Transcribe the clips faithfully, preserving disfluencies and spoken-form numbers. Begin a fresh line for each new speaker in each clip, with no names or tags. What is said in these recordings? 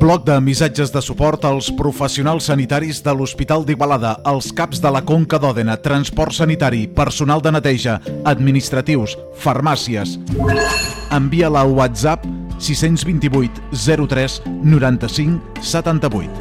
Bloc de missatges de suport als professionals sanitaris de l'Hospital d'Igualada, als caps de la Conca d'Òdena, transport sanitari, personal de neteja, administratius, farmàcies. Envia-la a WhatsApp sis dos vuit zero tres noranta-cinc setanta-vuit.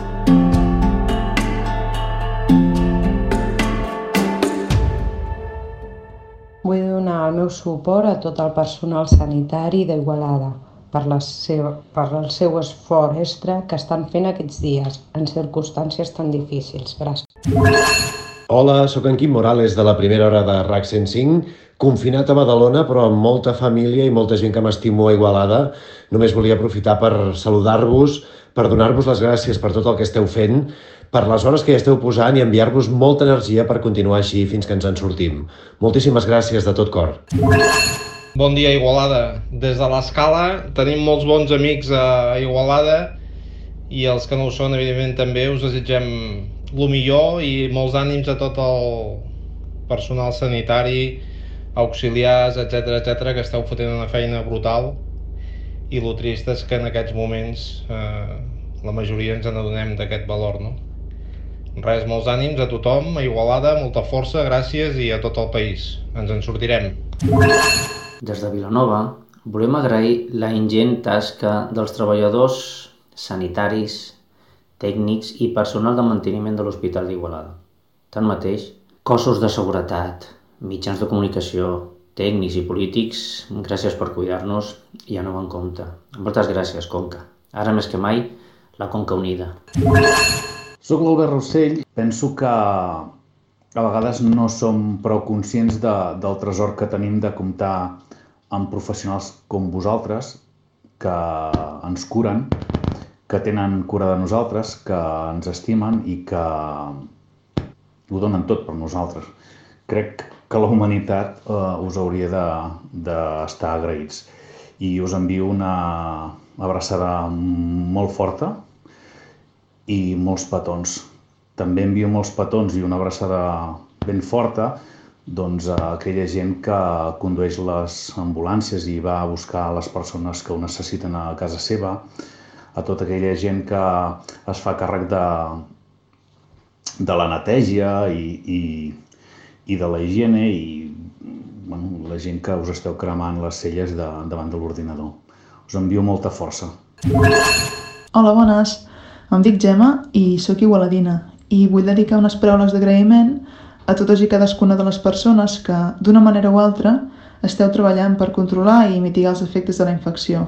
Vull donar el meu suport a tot el personal sanitari d'Igualada per, la seva, per el seu esforç extra que estan fent aquests dies en circumstàncies tan difícils. Gràcies.
Hola, sóc en Quim Morales de la primera hora de RAC cent cinc, confinat a Badalona però amb molta família i molta gent que m'estimo a Igualada. Només volia aprofitar per saludar-vos, per donar-vos les gràcies per tot el que esteu fent, per les hores que hi esteu posant i enviar-vos molta energia per continuar així fins que ens en sortim. Moltíssimes gràcies de tot cor.
Bon dia, Igualada. Des de l'Escala tenim molts bons amics a Igualada i els que no ho són, evidentment, també us desitgem el millor i molts ànims a tot el personal sanitari, auxiliars, etcètera, etcètera, que esteu fotent una feina brutal i el trist és que en aquests moments eh, la majoria ens n'adonem d'aquest valor, no? Res, molts ànims a tothom, a Igualada, molta força, gràcies i a tot el país. Ens en sortirem.
Des de Vilanova volem agrair la ingent tasca dels treballadors sanitaris, tècnics i personal de manteniment de l'Hospital d'Igualada. Tanmateix, cossos de seguretat, mitjans de comunicació, tècnics i polítics, gràcies per cuidar-nos i aneu en compte. Moltes gràcies, Conca. Ara més que mai, la Conca unida.
Soc l'Albert Rossell. Penso que a vegades no som prou conscients de, del tresor que tenim de comptar amb professionals com vosaltres, que ens curen, que tenen cura de nosaltres, que ens estimen i que ho donen tot per nosaltres. Crec que la humanitat eh, us hauria d'estar de, agraïts. I us envio una abraçada molt forta i molts petons. També envio molts petons i una abraçada ben forta doncs, a aquella gent que condueix les ambulàncies i va a buscar les persones que ho necessiten a casa seva, a tota aquella gent que es fa càrrec de, de la neteja i, i, i de la higiene i bueno, la gent que us esteu cremant les celles de, davant de l'ordinador. Us envio molta força.
Hola, bones. Em dic Gemma i sóc igualadina i vull dedicar unes paraules d'agraïment a totes i cadascuna de les persones que, d'una manera o altra, esteu treballant per controlar i mitigar els efectes de la infecció.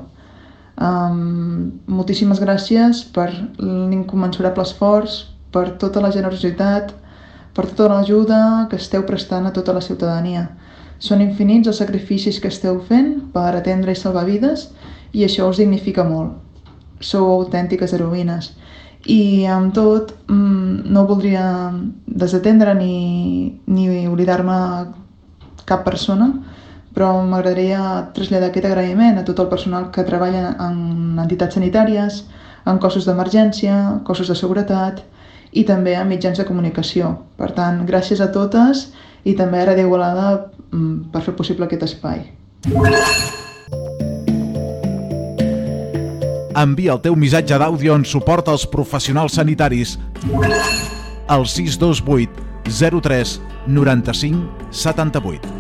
Um, moltíssimes gràcies per l'incommensurable esforç, per tota la generositat, per tota l'ajuda que esteu prestant a tota la ciutadania. Són infinits els sacrificis que esteu fent per atendre i salvar vides i això us dignifica molt. Sou autèntiques heroïnes. I amb tot, no voldria desatendre ni, ni oblidar-me cap persona, però m'agradaria traslladar aquest agraïment a tot el personal que treballa en entitats sanitàries, en cossos d'emergència, cossos de seguretat i també en mitjans de comunicació. Per tant, gràcies a totes i també a Ràdio Igualada per fer possible aquest espai.
Envia el teu missatge d'àudio en suport als professionals sanitaris al sis dos vuit zero tres noranta-cinc setanta-vuit.